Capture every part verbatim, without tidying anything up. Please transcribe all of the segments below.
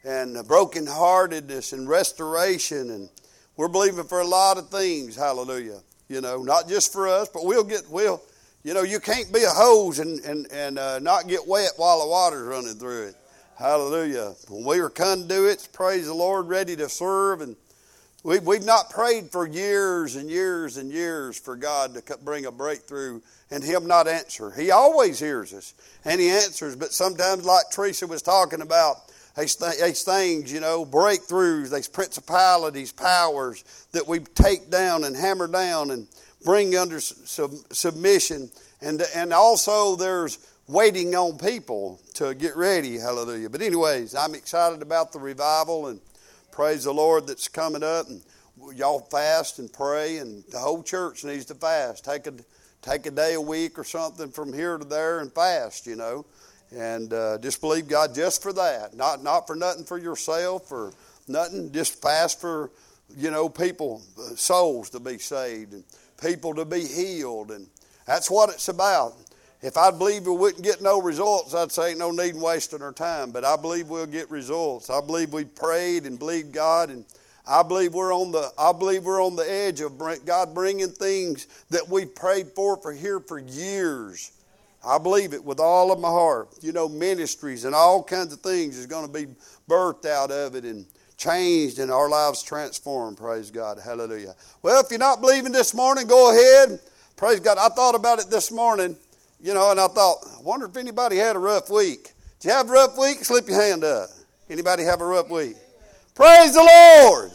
and brokenheartedness and restoration. And we're believing for a lot of things, hallelujah. You know, not just for us, but we'll get, we'll, you know, you can't be a hose and, and, and uh, not get wet while the water's running through it. Hallelujah. When we were conduits, praise the Lord, ready to serve. And we, we've not prayed for years and years and years for God to bring a breakthrough and Him not answer. He always hears us and He answers. But sometimes, like Teresa was talking about, these things, you know, breakthroughs, these principalities, powers that we take down and hammer down and bring under sub- submission. And, and also there's waiting on people to get ready, hallelujah. But anyways, I'm excited about the revival and praise the Lord that's coming up. And y'all fast and pray, and the whole church needs to fast. Take a, take a day a week or something from here to there and fast, you know. And uh, just believe God just for that. Not not for nothing for yourself or nothing. Just fast for, you know, people, uh, souls to be saved and people to be healed. And that's what it's about. If I believe we wouldn't get no results, I'd say ain't no need in wasting our time. But I believe we'll get results. I believe we prayed and believed God, and I believe we're on the I believe we're on the edge of God bringing things that we prayed for for here for years. I believe it with all of my heart. You know, ministries and all kinds of things is going to be birthed out of it and changed and our lives transformed. Praise God. Hallelujah. Well, if you're not believing this morning, go ahead. Praise God. I thought about it this morning, you know, and I thought, I wonder if anybody had a rough week. Did you have a rough week? Slip your hand up. Anybody have a rough week? Praise the Lord.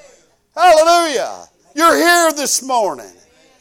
Hallelujah. You're here this morning.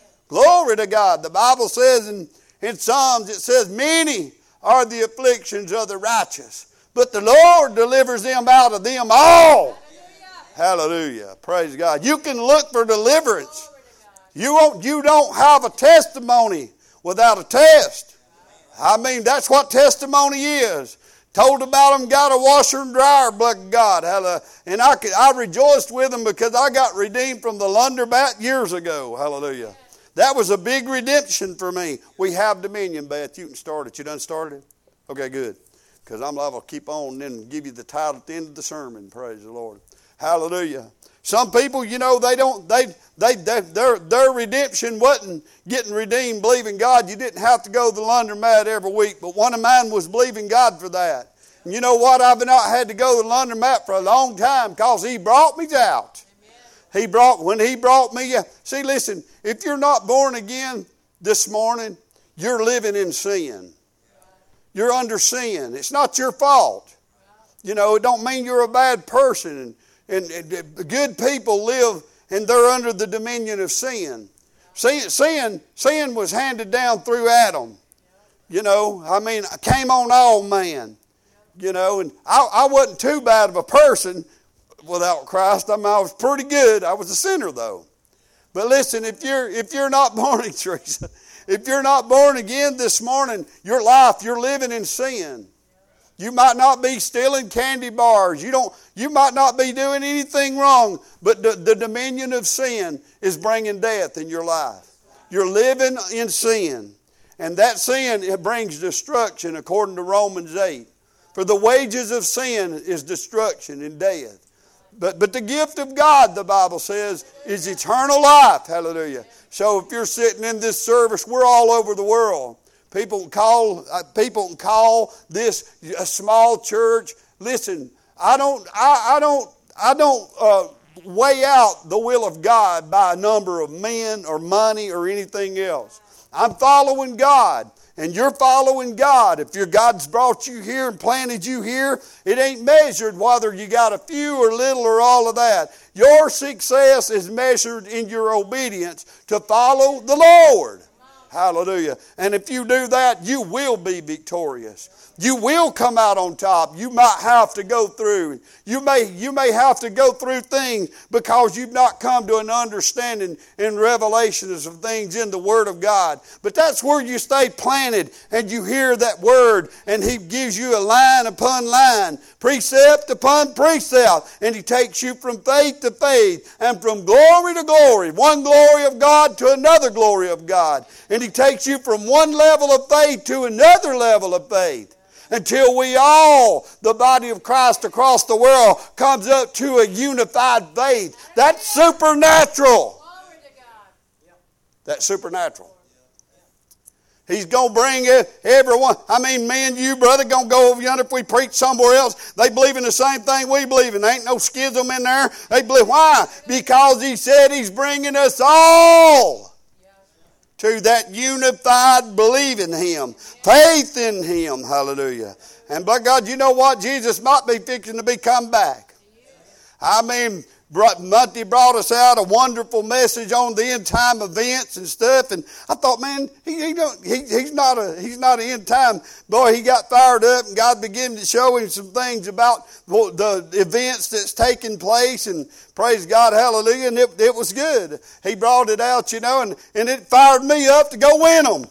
Glory to God. The Bible says in In Psalms it says, many are the afflictions of the righteous, but the Lord delivers them out of them all. Hallelujah. Hallelujah. Praise God. You can look for deliverance. You won't, you don't have a testimony without a test. I mean, that's what testimony is. Told about them, got a washer and dryer, bless God. Hallelujah. And I, could, I rejoiced with them because I got redeemed from the laundromat years ago. Hallelujah. That was a big redemption for me. We have dominion, Beth. You can start it. You done started it? Okay, good. Because I'm liable to keep on and then give you the title at the end of the sermon. Praise the Lord. Hallelujah. Some people, you know, they don't, they, they, they their, their redemption wasn't getting redeemed, believing God. You didn't have to go to the laundromat every week. But one of mine was believing God for that. And you know what? I've not had to go to the laundromat for a long time because He brought me out. He brought, when He brought me, see, listen, if you're not born again this morning, you're living in sin. You're under sin. It's not your fault. You know, it don't mean you're a bad person. And, and, and good people live, and they're under the dominion of sin. Sin, sin. Sin was handed down through Adam. You know, I mean, it came on all man. You know, and I, I wasn't too bad of a person without Christ. I mean, I was pretty good. I was a sinner, though. But listen, if you're if you're not born again, Teresa, if you're not born again this morning, your life, you're living in sin. You might not be stealing candy bars. You don't. You might not be doing anything wrong, but the, the dominion of sin is bringing death in your life. You're living in sin, and that sin, it brings destruction, according to Romans eight. For the wages of sin is destruction and death. But but the gift of God, the Bible says, is eternal life. Hallelujah. So if you're sitting in this service, we're all over the world. People call uh, people call this a small church. Listen, I don't I, I don't I don't uh, weigh out the will of God by a number of men or money or anything else. I'm following God. And you're following God. If your God's brought you here and planted you here, it ain't measured whether you got a few or little or all of that. Your success is measured in your obedience to follow the Lord. Hallelujah. And if you do that, you will be victorious. You will come out on top. You might have to go through. You may, you may have to go through things because you've not come to an understanding and revelations of things in the Word of God. But that's where you stay planted and you hear that Word, and He gives you a line upon line, precept upon precept, and He takes you from faith to faith and from glory to glory, one glory of God to another glory of God. And He takes you from one level of faith to another level of faith. until we all, the body of Christ across the world, comes up to a unified faith. That's supernatural. That's supernatural. He's going to bring everyone. I mean, me and you, brother, going to go over yonder if we preach somewhere else. They believe in the same thing we believe in. There ain't no schism in there. They believe. Why? Because he said he's bringing us all to that unified belief in him. Faith in him. Hallelujah. And by God, you know what? Jesus might be fixing to be come back. I mean, Monty brought us out a wonderful message on the end time events and stuff, and I thought, man, he, he don't, he, he's not a he's not an end time boy. He got fired up, and God began to show him some things about the events that's taking place, and praise God, hallelujah, and it, it was good. He brought it out, you know, and, and it fired me up to go win them.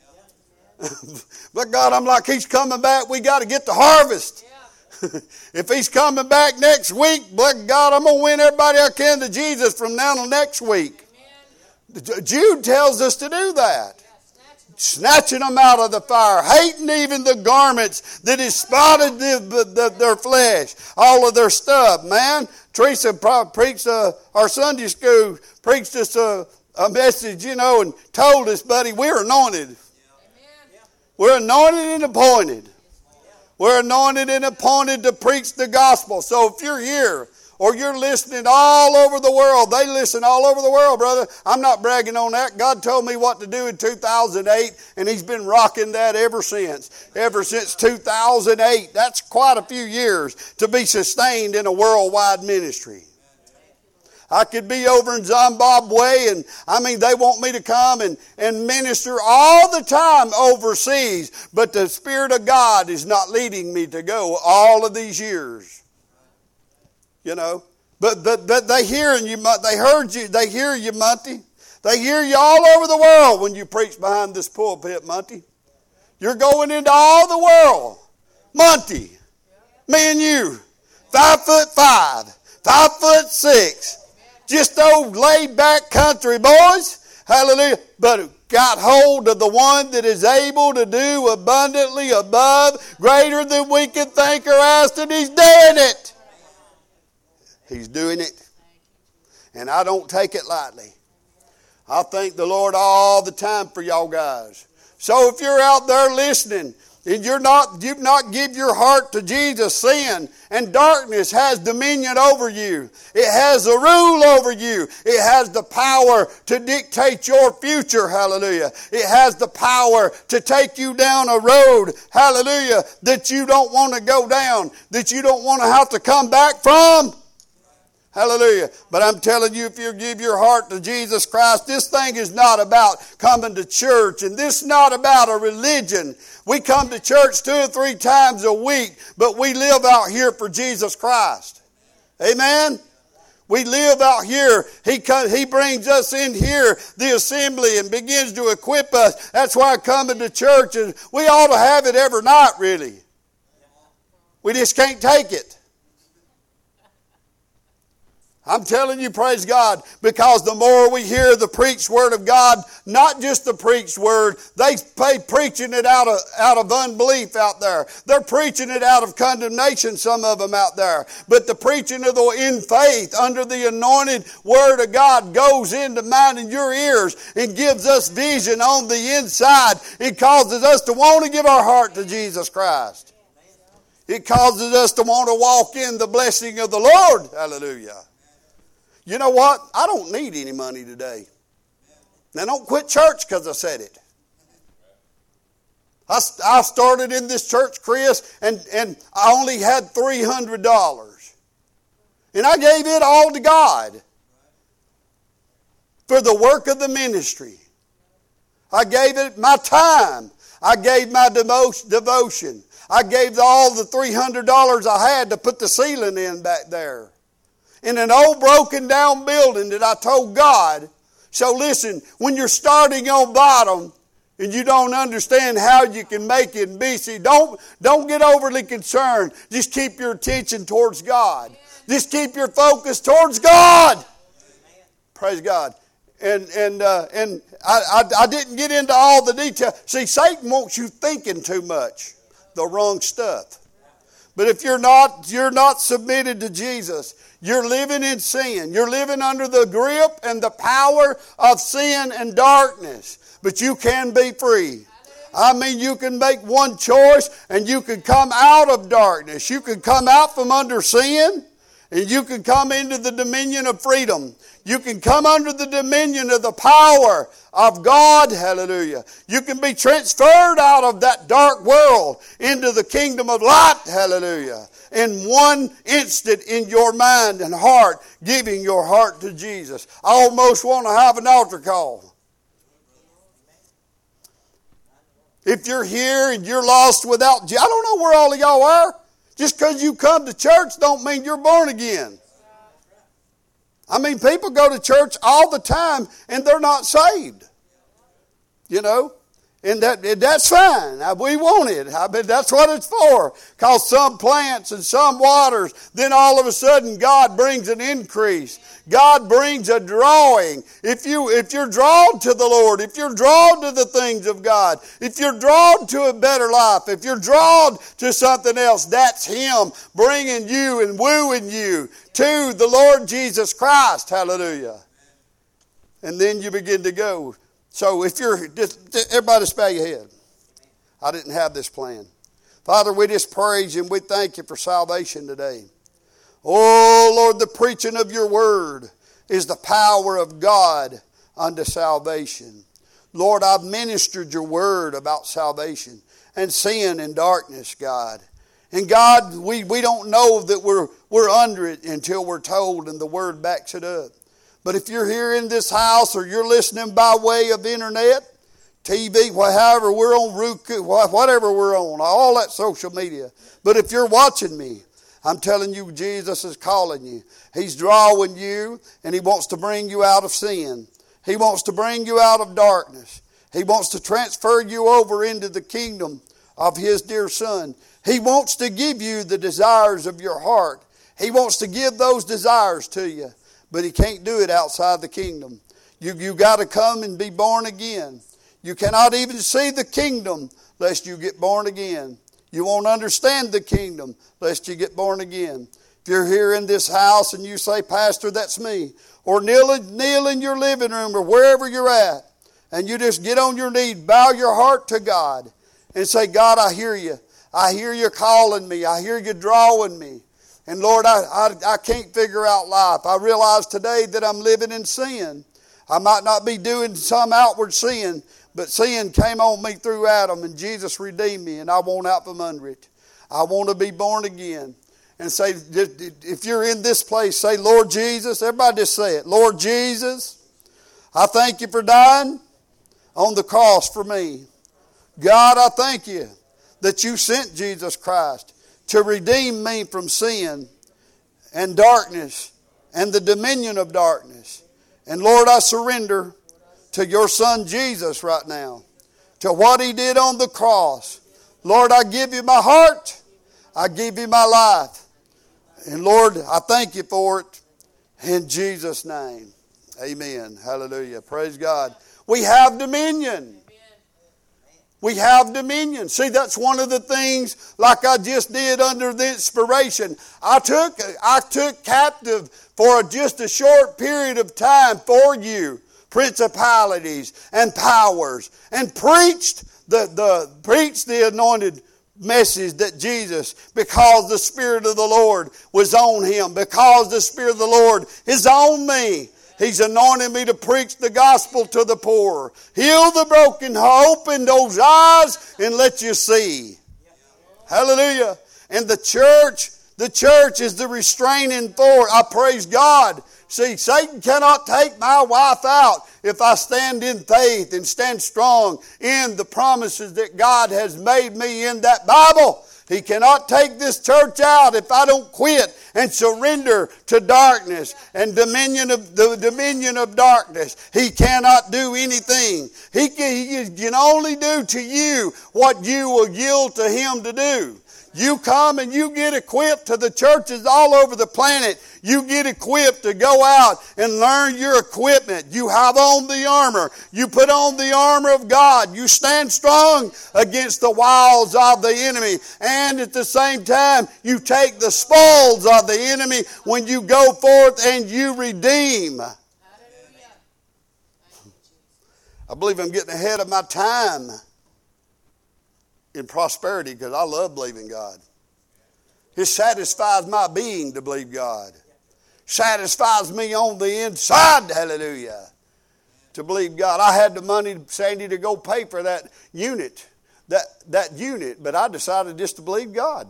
But God, I'm like, he's coming back. We got to get the harvest. If he's coming back next week, bless God, I'm going to win everybody I can to Jesus from now to next week. Amen. Jude tells us to do that. Yeah, snatching them out of the fire, hating even the garments that is spotted the, the, their flesh, all of their stuff. Man, Teresa preached, uh, our Sunday school preached us a, a message, you know, and told us, buddy, we're anointed. Yeah. We're anointed and appointed. We're anointed and appointed to preach the gospel. So if you're here or you're listening all over the world, they listen all over the world, brother. I'm not bragging on that. God told me what to do in two thousand eight, and he's been rocking that ever since. Ever since two thousand eight. That's quite a few years to be sustained in a worldwide ministry. I could be over in Zimbabwe, and I mean, they want me to come and, and minister all the time overseas, but the Spirit of God is not leading me to go all of these years. You know, but, but, but they hearing you, they heard you, they hear you, Monty. They hear you all over the world when you preach behind this pulpit, Monty. You're going into all the world. Monty, me and you, five foot five, five foot six. Just old laid-back country boys, hallelujah, but got hold of the one that is able to do abundantly above, greater than we can think or ask, and he's doing it. He's doing it. And I don't take it lightly. I thank the Lord all the time for y'all guys. So if you're out there listening, and you're not, you've not give your heart to Jesus, sin and darkness has dominion over you. It has a rule over you. It has the power to dictate your future, hallelujah. It has the power to take you down a road, hallelujah, that you don't want to go down, that you don't want to have to come back from. Hallelujah. But I'm telling you, if you give your heart to Jesus Christ, this thing is not about coming to church, and this is not about a religion. We come to church two or three times a week, but we live out here for Jesus Christ. Amen? We live out here. He comes, He brings us in here, the assembly, and begins to equip us. That's why coming to church, and we ought to have it every night, really. We just can't take it. I'm telling you, praise God, because the more we hear the preached word of God, not just the preached word, they pay preaching it out of, out of unbelief out there. They're preaching it out of condemnation, some of them out there. But the preaching of the in faith under the anointed word of God goes into mine and your ears and gives us vision on the inside. It causes us to want to give our heart to Jesus Christ. It causes us to want to walk in the blessing of the Lord. Hallelujah. You know what? I don't need any money today. Now, don't quit church because I said it. I, I started in this church, Chris, and, and I only had three hundred dollars. And I gave it all to God for the work of the ministry. I gave it my time. I gave my devotion. I gave all the three hundred dollars I had to put the ceiling in back there. In an old broken down building that I told God. So listen, when you're starting on bottom and you don't understand how you can make it in B C, don't, don't get overly concerned. Just keep your attention towards God. Just keep your focus towards God. Praise God. And and uh, and I, I, I didn't get into all the details. See, Satan wants you thinking too much. the wrong stuff. But if you're not, you're not submitted to Jesus, you're living in sin. You're living under the grip and the power of sin and darkness. But you can be free. I mean, you can make one choice and you can come out of darkness. You can come out from under sin and you can come into the dominion of freedom. You can come under the dominion of the power of God. Hallelujah. You can be transferred out of that dark world into the kingdom of light. Hallelujah. In one instant in your mind and heart, giving your heart to Jesus. I almost want to have an altar call. If you're here and you're lost without Jesus, I don't know where all of y'all are. Just because you come to church don't mean you're born again. I mean, people go to church all the time and they're not saved. You know? And that that's fine. We want it. I mean, that's what it's for. Because some plants and some waters, then all of a sudden God brings an increase. God brings a drawing. If, you, if you're drawn to the Lord, if you're drawn to the things of God, if you're drawn to a better life, if you're drawn to something else, that's Him bringing you and wooing you to the Lord Jesus Christ. Hallelujah. And then you begin to go. So if you're, just, everybody just bow your head. I didn't have this plan. Father, we just praise you and we thank you for salvation today. Oh, Lord, the preaching of your word is the power of God unto salvation. Lord, I've ministered your word about salvation and sin and darkness, God. And God, we, we don't know that we're, we're under it until we're told and the word backs it up. But if you're here in this house or you're listening by way of internet, T V, however, we're on Roku, whatever we're on, all that social media. But if you're watching me, I'm telling you, Jesus is calling you. He's drawing you and He wants to bring you out of sin. He wants to bring you out of darkness. He wants to transfer you over into the kingdom of His dear Son. He wants to give you the desires of your heart. He wants to give those desires to you. But He can't do it outside the kingdom. You you got to come and be born again. You cannot even see the kingdom lest you get born again. You won't understand the kingdom lest you get born again. If you're here in this house and you say, Pastor, that's me. Or kneel, kneel in your living room or wherever you're at. And you just get on your knees, bow your heart to God. And say, God, I hear you. I hear you calling me. I hear you drawing me. And Lord, I, I, I can't figure out life. I realize today that I'm living in sin. I might not be doing some outward sin, but sin came on me through Adam and Jesus redeemed me and I want out from under it. I want to be born again. And say, if you're in this place, say, Lord Jesus, everybody just say it. Lord Jesus, I thank you for dying on the cross for me. God, I thank you that you sent Jesus Christ to redeem me from sin and darkness and the dominion of darkness. And Lord, I surrender to your Son Jesus right now, to what He did on the cross. Lord, I give you my heart. I give you my life. And Lord, I thank you for it in Jesus' name. Amen. Hallelujah. Praise God. We have dominion. We have dominion. See, that's one of the things like I just did under the inspiration. I took, I took captive for just a short period of time for you principalities and powers and preached the, the, preached the anointed message that Jesus, because the Spirit of the Lord was on Him, because the Spirit of the Lord is on me. He's anointed me to preach the gospel to the poor. Heal the broken, open those eyes and let you see. Hallelujah. And the church, the church is the restraining force. I praise God. See, Satan cannot take my wife out if I stand in faith and stand strong in the promises that God has made me in that Bible. He cannot take this church out if I don't quit and surrender to darkness and dominion of the dominion of darkness. He cannot do anything. He can, he can only do to you what you will yield to Him to do. You come and you get equipped to the churches all over the planet. You get equipped to go out and learn your equipment. You have on the armor. You put on the armor of God. You stand strong against the wiles of the enemy. And at the same time, you take the spoils of the enemy when you go forth and you redeem. I believe I'm getting ahead of my time in prosperity because I love believing God. It satisfies my being to believe God. Satisfies me on the inside, hallelujah, to believe God. I had the money, Sandy, to go pay for that unit, that, that unit, but I decided just to believe God.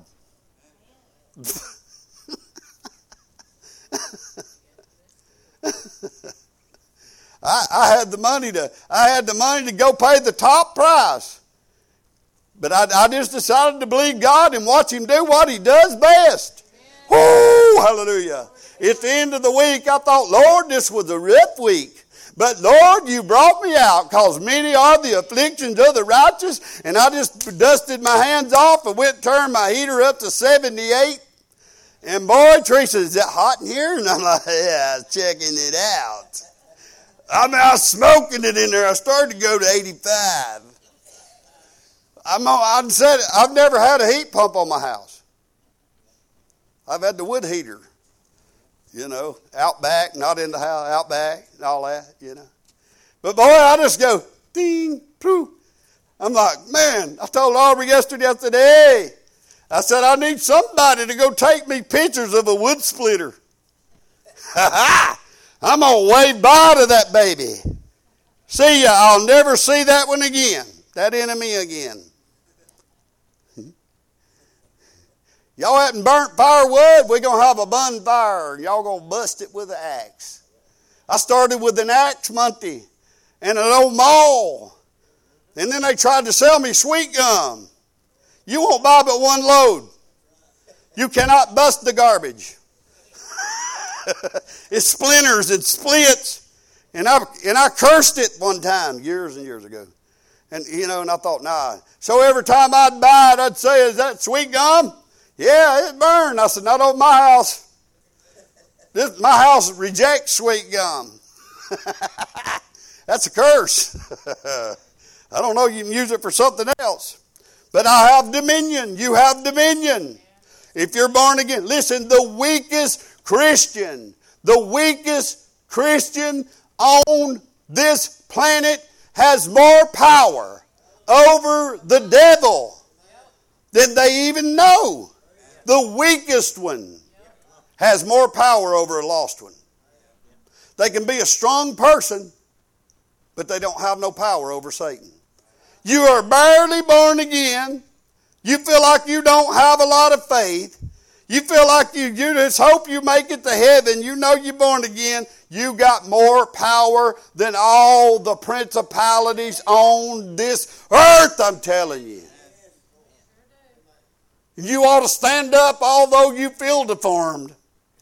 I, I had the money to I had the money to go pay the top price. But I, I just decided to believe God and watch Him do what He does best. Woo! Hallelujah. At the end of the week, I thought, Lord, this was a rough week. But Lord, you brought me out because many are the afflictions of the righteous. And I just dusted my hands off and went and turned my heater up to seventy-eight. And boy, Teresa, is it hot in here? And I'm like, yeah, I was checking it out. I mean, I was smoking it in there. I started to go to eighty-five. I'm, I said I've never had a heat pump on my house. I've had the wood heater, you know, out back, not in the house, out back, and all that, you know. But boy, I just go, ding, poof. I'm like, man, I told Aubrey yesterday, I said, hey, I said, I need somebody to go take me pictures of a wood splitter. I'm going to wave bye to that baby. See ya, I'll never see that one again, that enemy again. Y'all hadn't burnt firewood, we're going to have a bonfire. Y'all going to bust it with an axe. I started with an axe Monday and an old maul. And then they tried to sell me sweet gum. You won't buy but one load. You cannot bust the garbage. It splinters, it splits. And I, and I cursed it one time years and years ago. And, you know, and I thought, nah. So every time I'd buy it, I'd say, is that sweet gum? Yeah, it burned. I said, not over my house. This, my house rejects sweet gum. That's a curse. I don't know, you can use it for something else. But I have dominion. You have dominion. If you're born again. Listen, the weakest Christian, the weakest Christian on this planet has more power over the devil than they even know. The weakest one has more power over a lost one. They can be a strong person, but they don't have no power over Satan. You are barely born again. You feel like you don't have a lot of faith. You feel like you, you just hope you make it to heaven. You know you're born again. You got more power than all the principalities on this earth, I'm telling you. You ought to stand up although you feel deformed.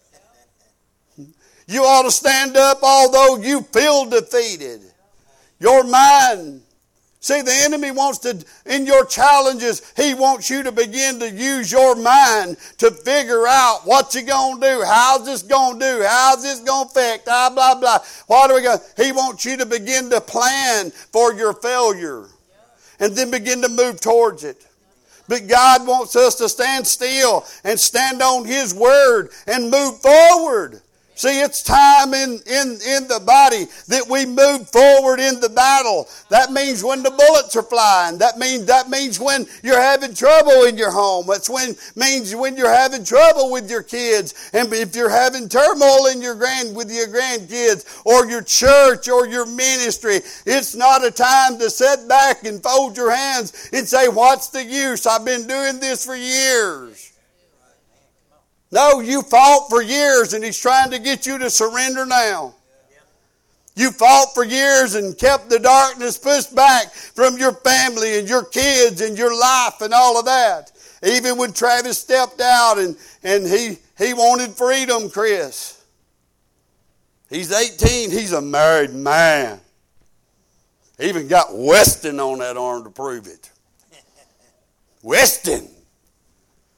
You ought to stand up although you feel defeated. Your mind. See, the enemy wants to, in your challenges, he wants you to begin to use your mind to figure out what you're going to do. How's this going to do? How's this going to affect? Blah, blah, blah. What are we going to? He wants you to begin to plan for your failure and then begin to move towards it. But God wants us to stand still and stand on His Word and move forward. See, it's time in, in, in the body that we move forward in the battle. That means when the bullets are flying. That means that means when you're having trouble in your home. That's when means when you're having trouble with your kids. And if you're having turmoil in your grand with your grandkids or your church or your ministry, it's not a time to sit back and fold your hands and say, what's the use? I've been doing this for years. No, you fought for years and He's trying to get you to surrender now. You fought for years and kept the darkness pushed back from your family and your kids and your life and all of that. Even when Travis stepped out and, and he, he wanted freedom, Chris. He's eighteen. He's a married man. He even got Weston on that arm to prove it. Weston.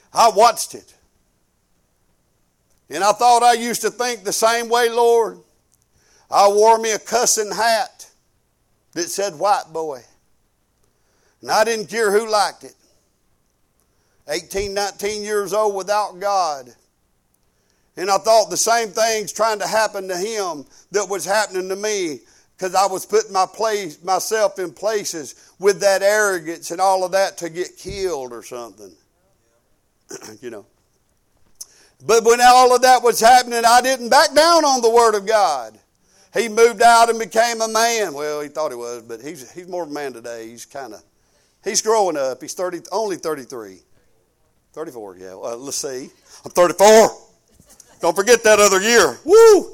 I watched it. And I thought I used to think the same way, Lord. I wore me a cussing hat that said white boy. And I didn't care who liked it. eighteen, nineteen years old without God. And I thought the same things trying to happen to him that was happening to me, because I was putting my place, myself in places with that arrogance and all of that to get killed or something. You know. But when all of that was happening, I didn't back down on the Word of God. He moved out and became a man. Well, he thought he was, but he's he's more of a man today. He's kind of, he's growing up. He's thirty, only thirty-three. thirty-four, yeah. Well, let's see. I'm thirty-four. Don't forget that other year. Woo!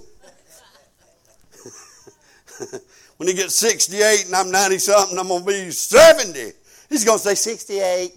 When he gets sixty-eight and I'm ninety-something, I'm going to be seventy. He's going to say sixty-eight.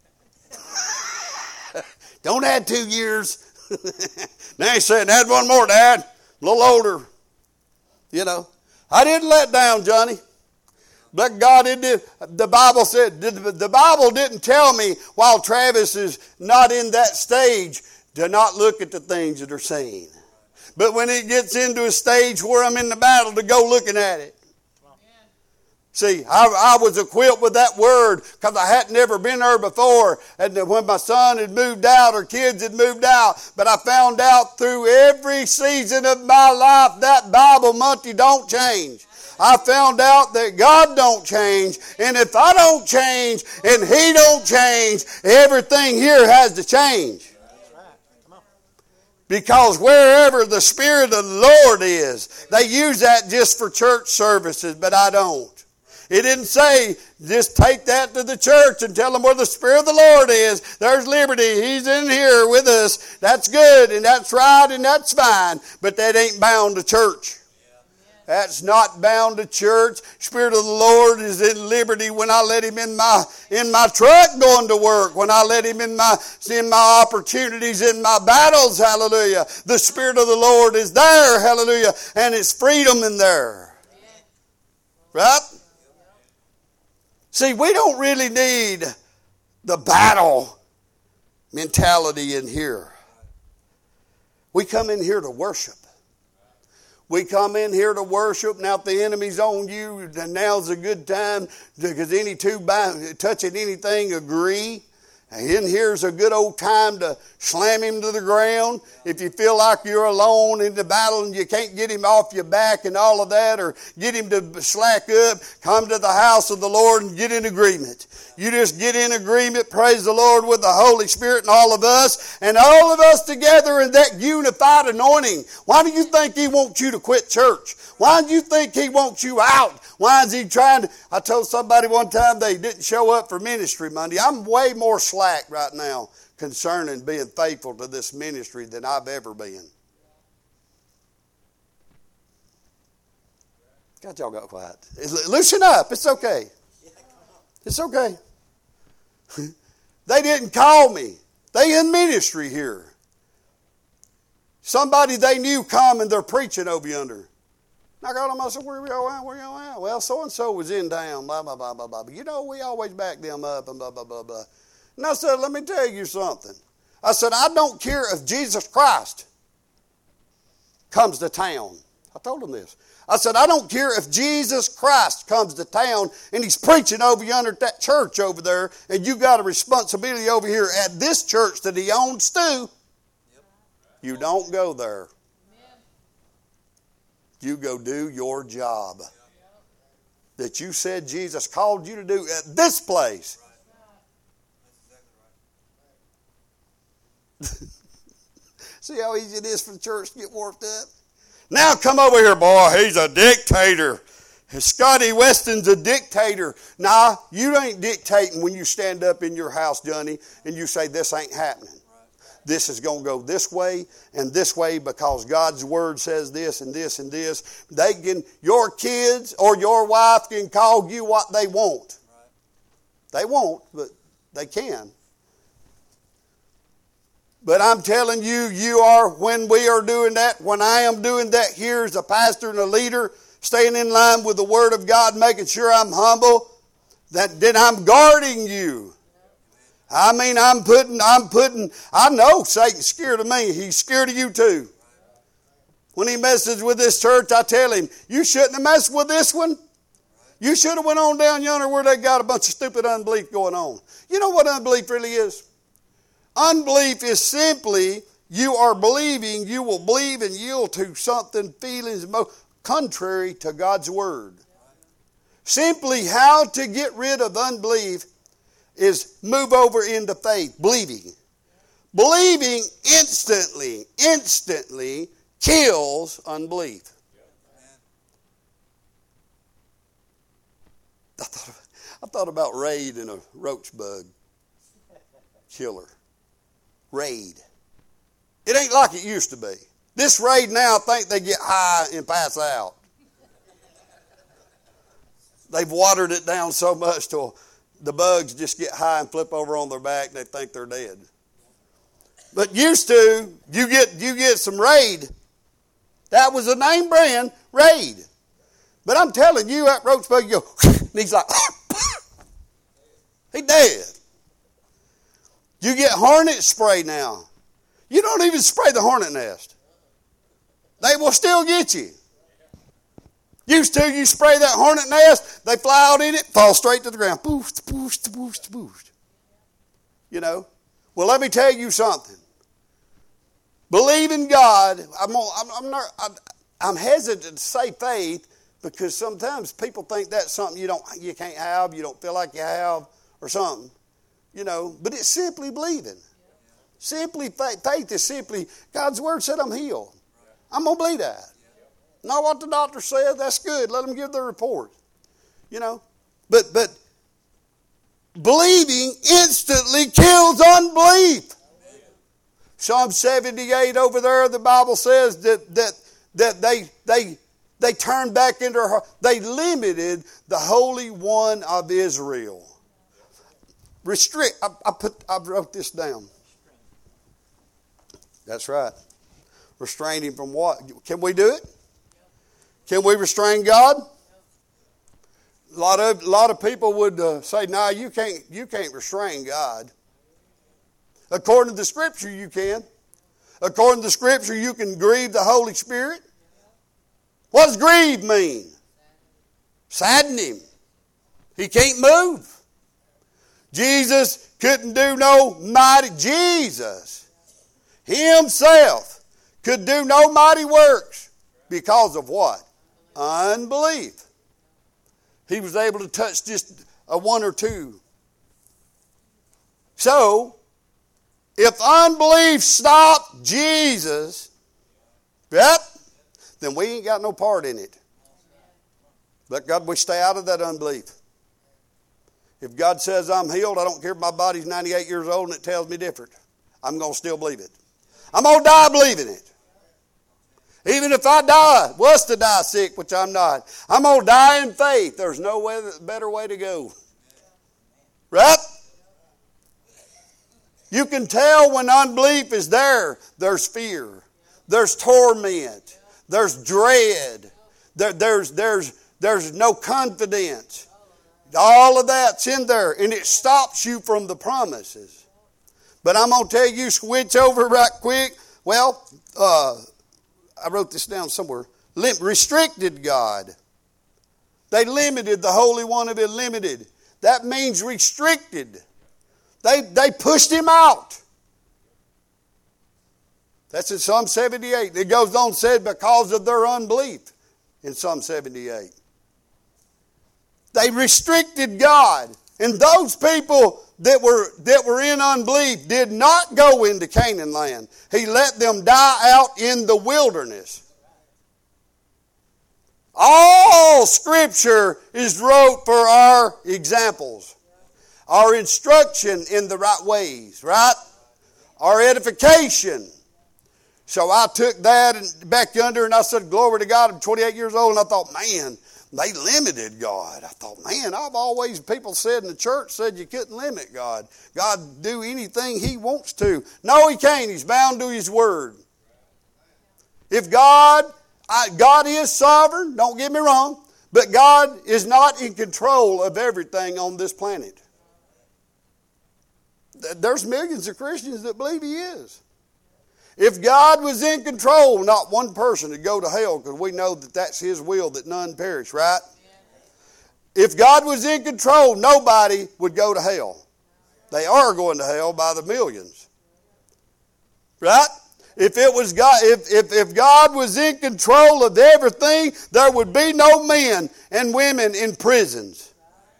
Don't add two years. Now he's saying, add one more, Dad. A little older. You know. I didn't let down, Johnny. But God, it did. The Bible said, the Bible didn't tell me while Travis is not in that stage to not look at the things that are seen. But when it gets into a stage where I'm in the battle, to go looking at it. See, I, I was equipped with that word because I hadn't never been there before. And when my son had moved out or kids had moved out, but I found out through every season of my life that Bible Monty don't change. I found out that God don't change, and if I don't change and He don't change, everything here has to change. Because wherever the Spirit of the Lord is, they use that just for church services, but I don't. It didn't say, just take that to the church and tell them where the Spirit of the Lord is. There's liberty. He's in here with us. That's good, and that's right, and that's fine. But that ain't bound to church. That's not bound to church. Spirit of the Lord is in liberty when I let Him in my in my truck going to work. When I let Him in my in my opportunities, in my battles. Hallelujah. The Spirit of the Lord is there. Hallelujah. And it's freedom in there. Right? See, we don't really need the battle mentality in here. We come in here to worship. We come in here to worship. Now if the enemy's on you, then now's a good time, because any two by, touching anything agree. And here's a good old time to slam him to the ground. If you feel like you're alone in the battle and you can't get him off your back and all of that, or get him to slack up, come to the house of the Lord and get in agreement. You just get in agreement, praise the Lord, with the Holy Spirit and all of us, and all of us together in that unified anointing. Why do you think He wants you to quit church? Why do you think He wants you out? Why is He trying to... I told somebody one time they didn't show up for ministry Monday. I'm way more slack right now concerning being faithful to this ministry than I've ever been. God, y'all got quiet. Loosen up. It's okay. It's okay. They didn't call me. They in ministry here. Somebody they knew come and they're preaching over yonder. I got them, I said, where y'all at? Where y'all at? Well, so-and-so was in town, blah, blah, blah, blah, blah. But you know, we always back them up and blah, blah, blah, blah. And I said, let me tell you something. I said, I don't care if Jesus Christ comes to town. I told them this. I said, I don't care if Jesus Christ comes to town and He's preaching over yonder at that church over there, and you got a responsibility over here at this church that He owns too. You don't go there. You go do your job that you said Jesus called you to do at this place. See how easy it is for the church to get worked up? Now come over here, boy. He's a dictator. Scotty Weston's a dictator. Nah, you ain't dictating when you stand up in your house, Johnny, and you say this ain't happening. This is going to go this way and this way because God's Word says this and this and this. They can, your kids or your wife can call you what they want. They won't, but they can. But I'm telling you, you are, when we are doing that, when I am doing that here as a pastor and a leader, staying in line with the Word of God, making sure I'm humble, that then I'm guarding you. I mean, I'm putting, I'm putting, I know Satan's scared of me. He's scared of you too. When he messes with this church, I tell him, you shouldn't have messed with this one. You should have went on down yonder where they got a bunch of stupid unbelief going on. You know what unbelief really is? Unbelief is simply you are believing, you will believe and yield to something, feelings, contrary to God's word. Simply how to get rid of unbelief is move over into faith, believing. Believing instantly, instantly kills unbelief. I thought, I thought about Raid and a roach bug killer. Raid. It ain't like it used to be. This Raid now, I think they get high and pass out. They've watered it down so much till the bugs just get high and flip over on their back and they think they're dead. But used to, you get you get some Raid. That was a name brand, Raid. But I'm telling you, that roach bug, you go, and he's like, he dead. You get hornet spray now. You don't even spray the hornet nest. They will still get you. Used to, you spray that hornet nest, they fly out in it, fall straight to the ground. Boost, boost, boost, boost. You know? Well, let me tell you something. Believe in God. I'm, I'm, I'm, not, I'm, I'm hesitant to say faith because sometimes people think that's something you don't, you can't have, you don't feel like you have, or something. You know, but it's simply believing. Simply faith. Faith is simply, God's word said I'm healed. I'm going to believe that. Not what the doctor said, that's good. Let them give their report. You know, but but believing instantly kills unbelief. Psalm seventy-eight over there, the Bible says that that that they they they turned back into her. They limited the Holy One of Israel. Restrict. I, I put. I wrote this down. That's right. Restrain him from what? Can we do it? Can we restrain God? A lot of a lot of people would uh, say, "No, nah, you can't. You can't restrain God." According to the Scripture, you can. According to the Scripture, you can grieve the Holy Spirit. What does grieve mean? Sadden him. He can't move. Jesus couldn't do no mighty. Jesus himself could do no mighty works because of what? Unbelief. He was able to touch just a one or two. So, if unbelief stopped Jesus, yep, then we ain't got no part in it. But God, we stay out of that unbelief. If God says I'm healed, I don't care if my body's ninety-eight years old and it tells me different. I'm going to still believe it. I'm going to die believing it. Even if I die, was to die sick, which I'm not, I'm going to die in faith. There's no way, better way to go. Right? You can tell when unbelief is there, there's fear. There's torment. There's dread. There, there's, there's, there's no confidence. All of that's in there, and it stops you from the promises. But I'm going to tell you, switch over right quick. Well, uh, I wrote this down somewhere. Restricted God. They limited the Holy One of it, limited. That means restricted. They, they pushed him out. That's in Psalm seventy-eight. It goes on and said because of their unbelief in Psalm seventy-eight. They restricted God. And those people that were, that were in unbelief did not go into Canaan land. He let them die out in the wilderness. All Scripture is wrote for our examples. Our instruction in the right ways, right? Our edification. So I took that and back under and I said, glory to God, I'm twenty-eight years old. And I thought, man, they limited God. I thought, man, I've always, people said in the church, said you couldn't limit God. God do anything He wants to. No, He can't. He's bound to His word. If God, I, God is sovereign, don't get me wrong, but God is not in control of everything on this planet. There's millions of Christians that believe he is. If God was in control, not one person would go to hell, because we know that that's his will, that none perish, right? If God was in control, nobody would go to hell. They are going to hell by the millions. Right? If it was God, if, if, if God was in control of everything, there would be no men and women in prisons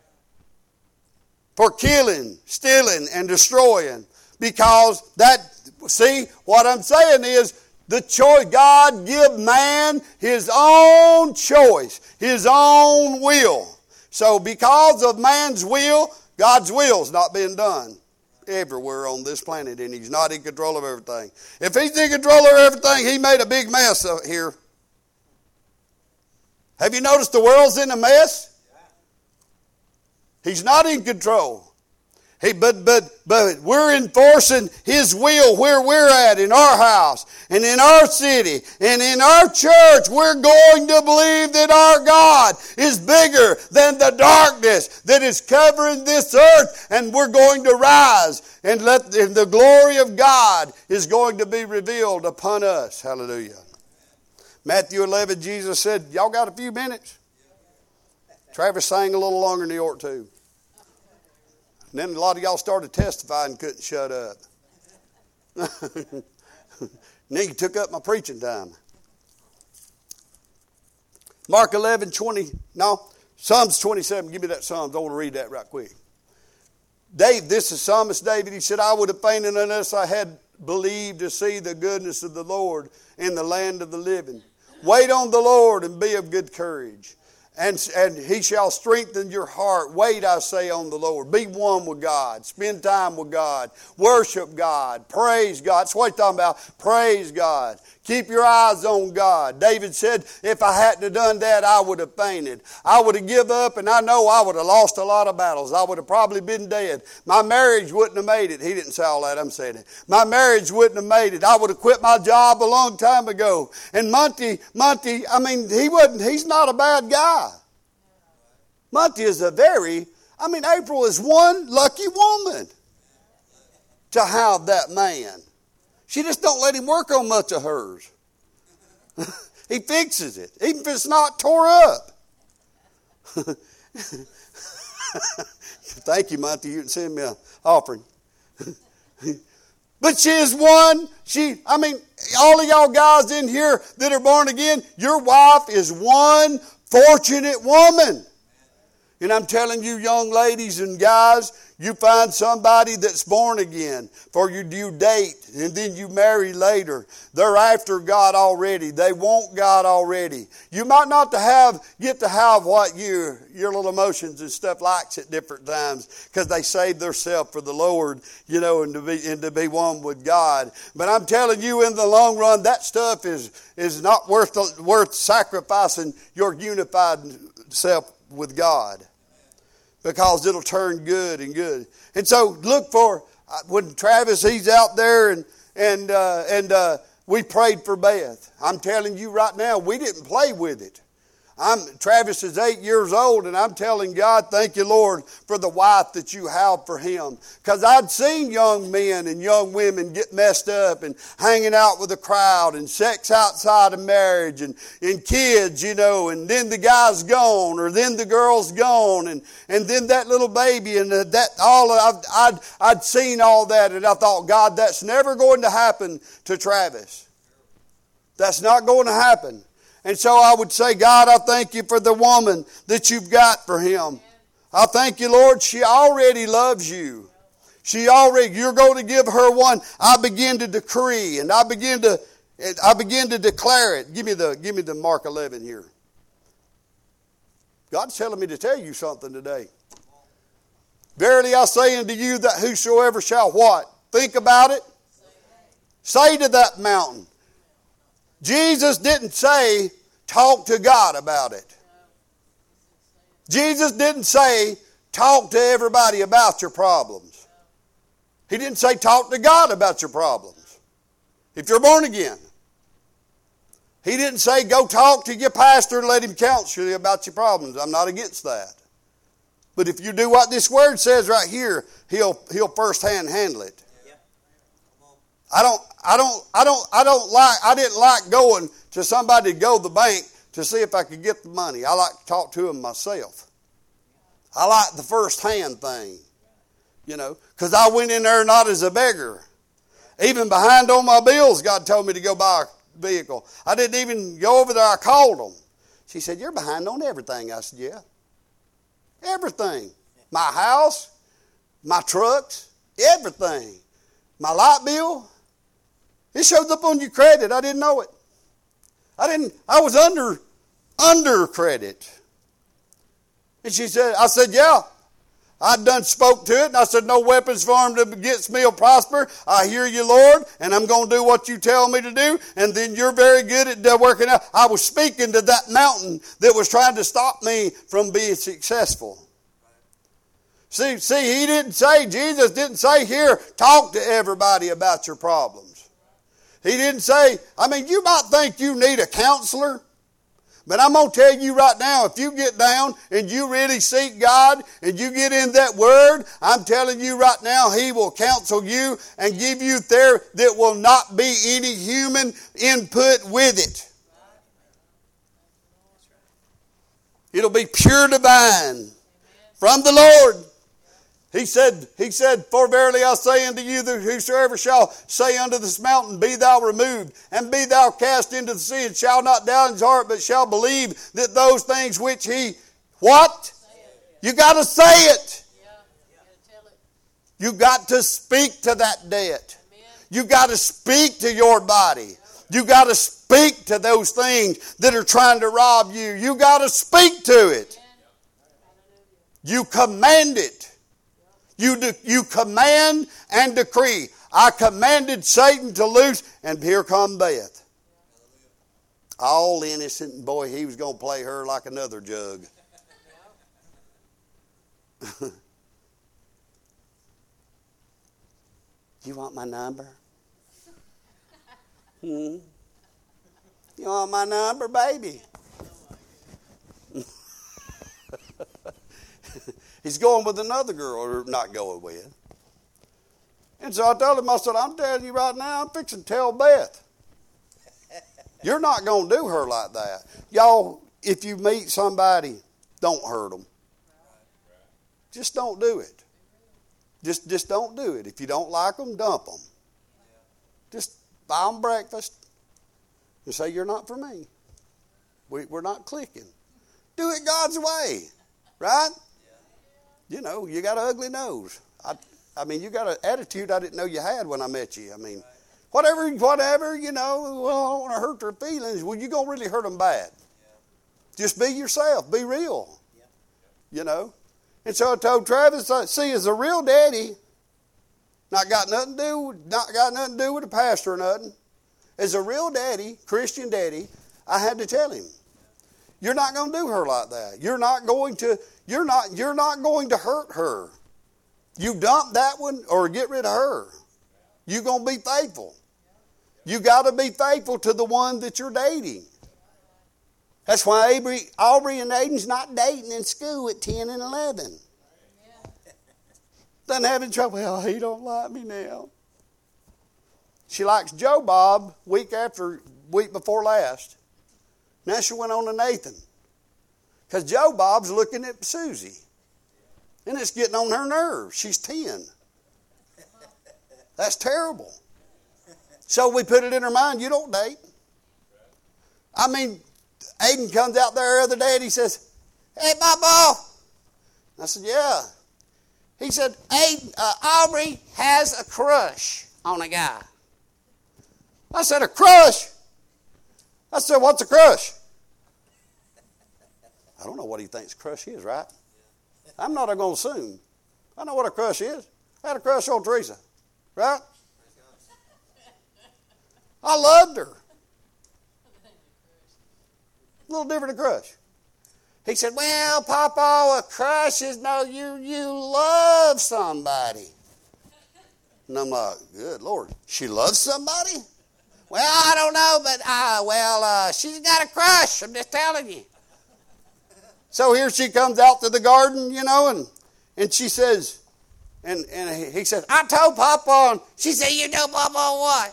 for killing, stealing, and destroying. Because that, see, what I'm saying is, the choice, God give man his own choice, his own will. So because of man's will, God's will is not being done everywhere on this planet, and he's not in control of everything. If he's in control of everything, he made a big mess out here. Have you noticed the world's in a mess? He's not in control. He, but, but, but we're enforcing his will where we're at, in our house and in our city and in our church. We're going to believe that our God is bigger than the darkness that is covering this earth, and we're going to rise, and let and the glory of God is going to be revealed upon us. Hallelujah. Matthew eleven, Jesus said, y'all got a few minutes? Travis sang a little longer than he ought to. And then a lot of y'all started testifying and couldn't shut up. And then you took up my preaching time. Mark eleven, twenty, no, Psalms twenty-seven. Give me that Psalms. I want to read that right quick. Dave, this is Psalmist David. He said, I would have fainted unless I had believed to see the goodness of the Lord in the land of the living. Wait on the Lord and be of good courage. And, and he shall strengthen your heart. Wait, I say, on the Lord. Be one with God. Spend time with God. Worship God. Praise God. That's what he's talking about. Praise God. Keep your eyes on God. David said, if I hadn't have done that, I would have fainted. I would have given up, and I know I would have lost a lot of battles. I would have probably been dead. My marriage wouldn't have made it. He didn't say all that. I'm saying it. My marriage wouldn't have made it. I would have quit my job a long time ago. And Monty, Monty, I mean, he wasn't, he's not a bad guy. Monty is a very, I mean, April is one lucky woman to have that man. She just don't let him work on much of hers. He fixes it, even if it's not tore up. Thank you, Monty. You can send me an offering. But she is one, she, I mean, all of y'all guys in here that are born again, your wife is one fortunate woman. And I'm telling you, young ladies and guys, you find somebody that's born again, for you, you date, and then you marry later. They're after God already. They want God already. You might not to have get to have what you, your little emotions and stuff likes at different times, because they save themselves for the Lord, you know, and to be and to be one with God. But I'm telling you, in the long run, that stuff is is not worth worth sacrificing your unified self with God, because it'll turn good and good. And so look for, when Travis, he's out there and and uh, and uh, we prayed for Beth. I'm telling you right now, we didn't play with it. I'm, Travis is eight years old, and I'm telling God, thank you, Lord, for the wife that you have for him. Because I'd seen young men and young women get messed up and hanging out with the crowd and sex outside of marriage and, and kids, you know, and then the guy's gone or then the girl's gone and, and then that little baby and that all I've, I'd, I'd seen all that, and I thought, God, that's never going to happen to Travis. That's not going to happen. And so I would say, God, I thank you for the woman that you've got for him. I thank you, Lord, she already loves you. She already, you're going to give her one. I begin to decree and I begin to, I begin to declare it. Give me the, give me the Mark eleven here. God's telling me to tell you something today. Verily I say unto you that whosoever shall what? Think about it. Say to that mountain. Jesus didn't say, talk to God about it. Jesus didn't say, talk to everybody about your problems. He didn't say, talk to God about your problems. If you're born again. He didn't say, go talk to your pastor and let him counsel you about your problems. I'm not against that. But if you do what this word says right here, he'll he'll firsthand handle it. I don't I don't I don't I don't like I didn't like going to somebody to go to the bank to see if I could get the money. I like to talk to them myself. I like the first-hand thing, you know, because I went in there not as a beggar. Even behind on my bills, God told me to go buy a vehicle. I didn't even go over there. I called them. She said, "You're behind on everything." I said, "Yeah, everything. My house, my trucks, everything. My light bill. It shows up on your credit. I didn't know it. I didn't. I was under under credit." And she said, I said, "Yeah." I done spoke to it, and I said, "No weapons formed against me will prosper. I hear you, Lord, and I'm going to do what you tell me to do, and then you're very good at working out." I was speaking to that mountain that was trying to stop me from being successful. See, see, he didn't say, Jesus didn't say, "Here, talk to everybody about your problems." He didn't say, I mean, you might think you need a counselor. But I'm going to tell you right now, if you get down and you really seek God and you get in that word, I'm telling you right now, he will counsel you and give you there that will not be any human input with it. It'll be pure divine from the Lord. He said, he said, "For verily I say unto you that whosoever shall say unto this mountain, Be thou removed, and be thou cast into the sea, and shall not doubt in his heart, but shall believe that those things which he," what? You got to say it. You got to speak to that debt. You got to speak to your body. You got to speak to those things that are trying to rob you. You got to speak to it. You command it. You, de- you command and decree. I commanded Satan to loose, and here come death. All innocent, boy, he was going to play her like another jug. You want my number? Hmm? You want my number, baby? He's going with another girl, or not going with. And so I told him, I said, "I'm telling you right now, I'm fixing to tell Beth. You're not going to do her like that." Y'all, if you meet somebody, don't hurt them. Just don't do it. Just, just don't do it. If you don't like them, dump them. Just buy them breakfast and say, "You're not for me. We, we're not clicking." Do it God's way, right? You know, you got an ugly nose. I, I mean, you got an attitude I didn't know you had when I met you. I mean, whatever, whatever, you know, well, I don't want to hurt their feelings. Well, you're going to really hurt them bad. Just be yourself. Be real. You know. And so I told Travis, see, as a real daddy, not got nothing to do, not got nothing to do with a pastor or nothing. As a real daddy, Christian daddy, I had to tell him, you're not going to do her like that. You're not going to, you're not, you're not going to hurt her. You dump that one or get rid of her. You're going to be faithful. You got to be faithful to the one that you're dating. That's why Aubrey, Aubrey and Aiden's not dating in school at ten and eleven. Doesn't have any trouble. Well, he don't like me now. She likes Joe Bob week after, week before last. Now she went on to Nathan. Because Joe Bob's looking at Susie. And it's getting on her nerves. She's ten. That's terrible. So we put it in her mind, you don't date. I mean, Aiden comes out there the other day and he says, "Hey, Papa." I said, "Yeah." He said, Aiden, uh, Aubrey has a crush on a guy. I said, "A crush?" I said, "What's a crush?" I don't know what he thinks crush is, right? I'm not going to assume. I know what a crush is. I had a crush on Teresa, right? I loved her. A little different than crush. He said, "Well, Papa, a crush is no, you, you love somebody." And I'm like, good Lord, she loves somebody? "Well, I don't know, but, uh, well, uh, she's got a crush. I'm just telling you." So here she comes out to the garden, you know, and, and she says, and, and he says, I told Papa. And she said, you told Papa what?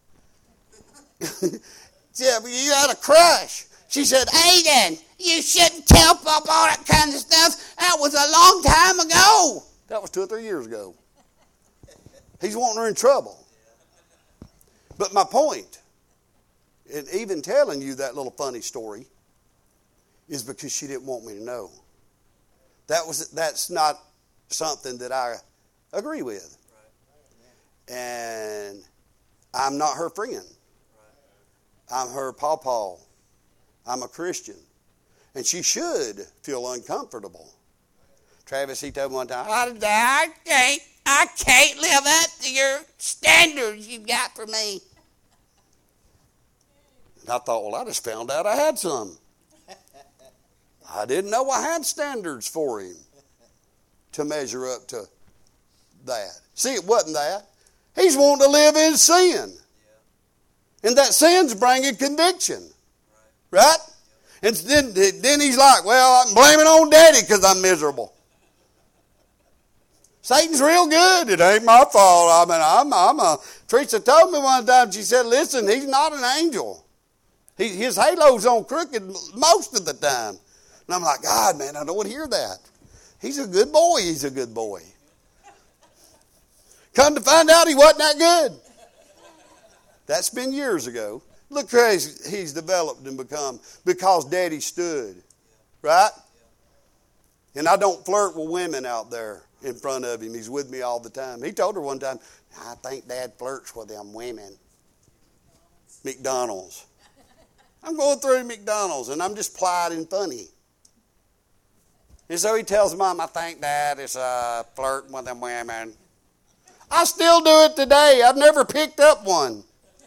Yeah, but you had a crush. She said, Aiden, you shouldn't tell Papa all that kind of stuff. That was a long time ago. That was two or three years ago. He's wanting her in trouble. But my point, in even telling you that little funny story, is because she didn't want me to know. That was that's not something that I agree with. And I'm not her friend. I'm her pawpaw. I'm a Christian. And she should feel uncomfortable. Travis, he told me one time, I, I can't, I can't live up to your standards you've got for me. And I thought, well, I just found out I had some. I didn't know I had standards for him to measure up to that. See, it wasn't that. He's wanting to live in sin. And that sin's bringing conviction. Right? And then, then he's like, well, I'm blaming on Daddy because I'm miserable. Satan's real good. It ain't my fault. I mean, I'm, I'm a... Teresa told me one time, she said, listen, he's not an angel. He, his halo's on crooked most of the time. And I'm like, God, man, I don't want to hear that. He's a good boy. He's a good boy. Come to find out he wasn't that good. That's been years ago. Look how he's, he's developed and become because Daddy stood. Right? And I don't flirt with women out there in front of him. He's with me all the time. He told her one time, I think Dad flirts with them women. McDonald's. I'm going through McDonald's and I'm just plied and funny. And so he tells Mom, I think Dad is uh, flirting with them women. I still do it today. I've never picked up one.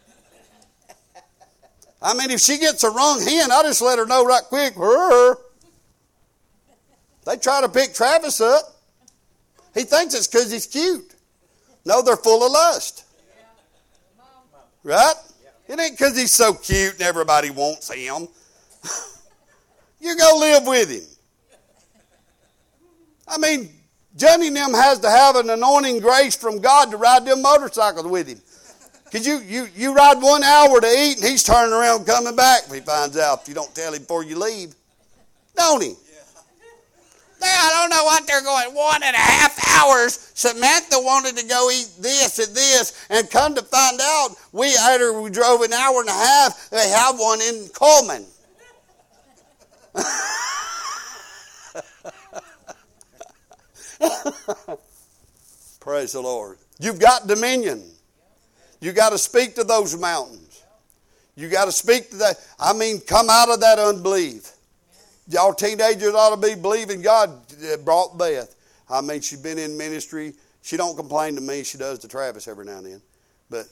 I mean, if she gets a wrong hen, I just let her know right quick. Her. They try to pick Travis up. He thinks it's because he's cute. No, they're full of lust. Right? It ain't because he's so cute and everybody wants him. You go live with him. I mean, Johnny and them has to have an anointing grace from God to ride them motorcycles with him. Because you, you, you ride one hour to eat and he's turning around coming back if he finds out if you don't tell him before you leave. Don't he? I don't know what they're going. One and a half hours. Samantha wanted to go eat this and this, and come to find out, we after we drove an hour and a half. They have one in Coleman. Praise the Lord. You've got dominion. You got to speak to those mountains. You got to speak to that. I mean, come out of that unbelief. Y'all teenagers ought to be believing God brought Beth. I mean, she's been in ministry. She don't complain to me. She does to Travis every now and then. But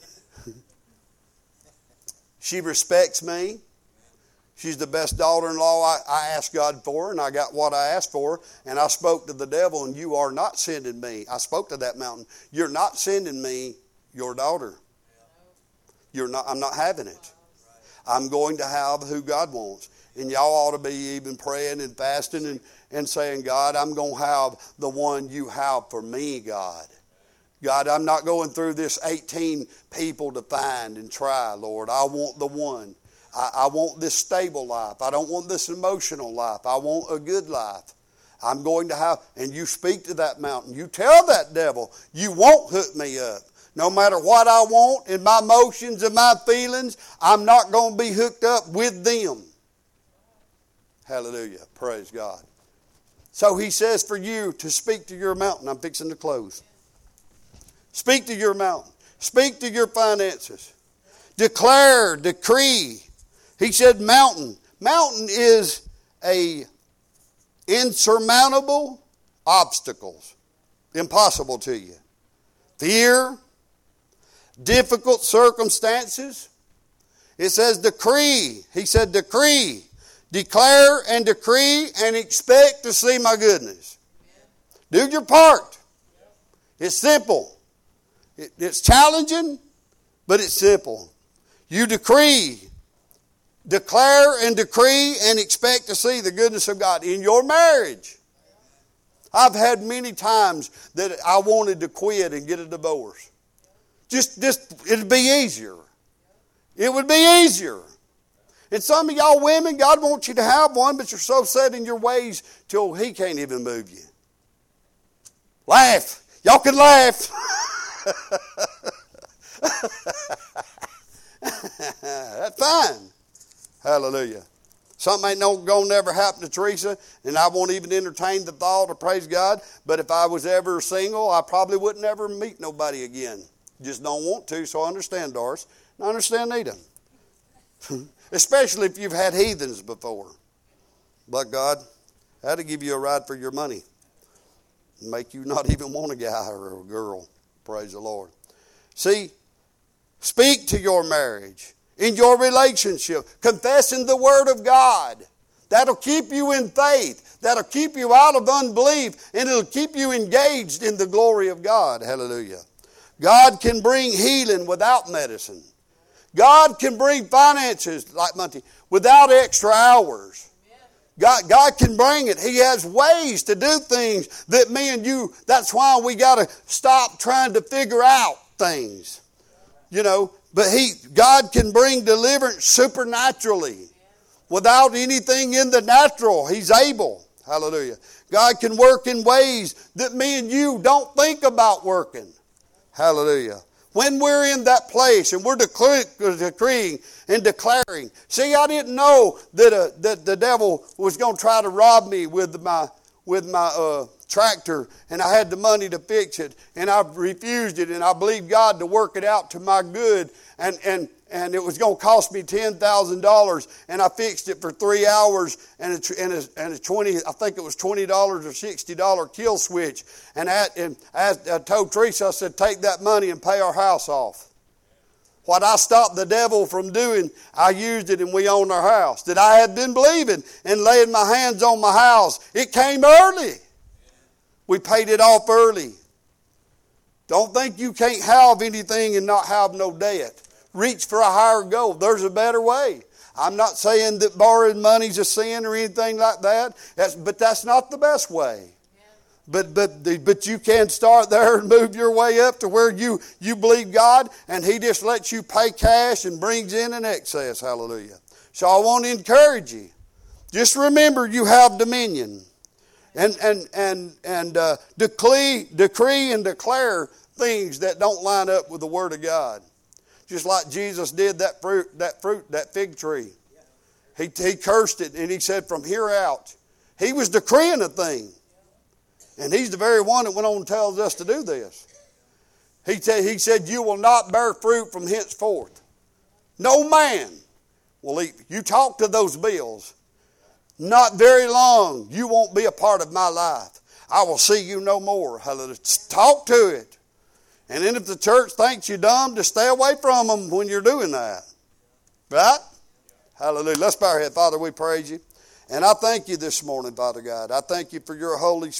she respects me. She's the best daughter-in-law I, I asked God for, and I got what I asked for. And I spoke to the devil, and you are not sending me. I spoke to that mountain. You're not sending me your daughter. You're not. I'm not having it. I'm going to have who God wants. And y'all ought to be even praying and fasting and, and saying, God, I'm going to have the one you have for me, God. God, I'm not going through this eighteen people to find and try, Lord. I want the one. I, I want this stable life. I don't want this emotional life. I want a good life. I'm going to have, and you speak to that mountain. You tell that devil, you won't hook me up. No matter what I want in my emotions and my feelings, I'm not going to be hooked up with them. Hallelujah. Praise God. So he says for you to speak to your mountain. I'm fixing to close. Speak to your mountain. Speak to your finances. Declare, decree. He said mountain. Mountain is a insurmountable obstacles. Impossible to you. Fear. Difficult circumstances. It says decree. He said decree. Declare and decree and expect to see my goodness. Do your part. It's simple. It, it's challenging, but it's simple. You decree Declare and decree and expect to see the goodness of God in your marriage. I've had many times that I wanted to quit and get a divorce. Just, just it'd be easier. It would be easier. And some of y'all women, God wants you to have one, but you're so set in your ways till He can't even move you. Laugh. Y'all can laugh. That's fine. Hallelujah. Something ain't no going to never happen to Teresa, and I won't even entertain the thought of praise God. But if I was ever single, I probably wouldn't ever meet nobody again. Just don't want to, so I understand, Doris. I understand Nita. Especially if you've had heathens before. But God, that'll give you a ride for your money. Make you not even want a guy or a girl. Praise the Lord. See, speak to your marriage. In your relationship, confessing the Word of God. That'll keep you in faith. That'll keep you out of unbelief. And it'll keep you engaged in the glory of God. Hallelujah. God can bring healing without medicine. God can bring finances like money without extra hours. God, God can bring it. He has ways to do things that me and you, that's why we got to stop trying to figure out things. You know, but he, God can bring deliverance supernaturally without anything in the natural. He's able. Hallelujah. God can work in ways that me and you don't think about working. Hallelujah. When we're in that place and we're decreeing and declaring. See, I didn't know that, uh, that the devil was going to try to rob me with my, with my uh, tractor, and I had the money to fix it, and I refused it, and I believed God to work it out to my good, and and and it was going to cost me ten thousand dollars, and I fixed it for three hours, and a, and a, and a twenty, I think it was twenty dollars or sixty dollars kill switch, and, I, and I, I told Teresa, I said, take that money and pay our house off. What I stopped the devil from doing, I used it and we owned our house. That I had been believing and laying my hands on my house. It came early. We paid it off early. Don't think you can't have anything and not have no debt. Reach for a higher goal. There's a better way. I'm not saying that borrowing money's a sin or anything like that, that's, but that's not the best way. But but but you can start there and move your way up to where you, you believe God, and He just lets you pay cash and brings in an excess. Hallelujah. So I want to encourage you. Just remember you have dominion. And and and and uh, decree, decree and declare things that don't line up with the Word of God. Just like Jesus did that fruit, that fruit, that fig tree. He he cursed it and He said, from here out, He was decreeing a thing. And He's the very one that went on and tells us to do this. He, t- he said, you will not bear fruit from henceforth. No man will eat. You talk to those bills. Not very long, you won't be a part of my life. I will see you no more. Hallelujah. Talk to it. And then if the church thinks you're dumb, just stay away from them when you're doing that. Right? Hallelujah. Let's bow our head. Father, we praise you. And I thank you this morning, Father God. I thank you for your Holy Spirit.